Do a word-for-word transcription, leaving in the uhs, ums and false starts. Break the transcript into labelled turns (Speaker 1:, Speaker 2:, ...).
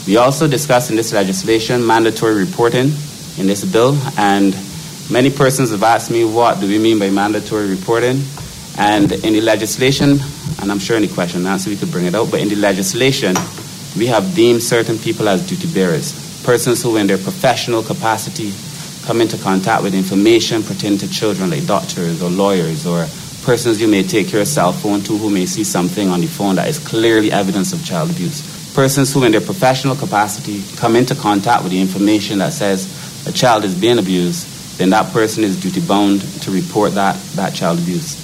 Speaker 1: We also discussed in this legislation mandatory reporting in this bill, and many persons have asked me what do we mean by mandatory reporting. And in the legislation, and I'm sure any question and answer we could bring it out, but in the legislation, we have deemed certain people as duty bearers, persons who in their professional capacity come into contact with information pertaining to children, like doctors or lawyers, or persons you may take your cell phone to who may see something on the phone that is clearly evidence of child abuse. Persons who in their professional capacity come into contact with the information that says a child is being abused, then that person is duty bound to report that, that child abuse.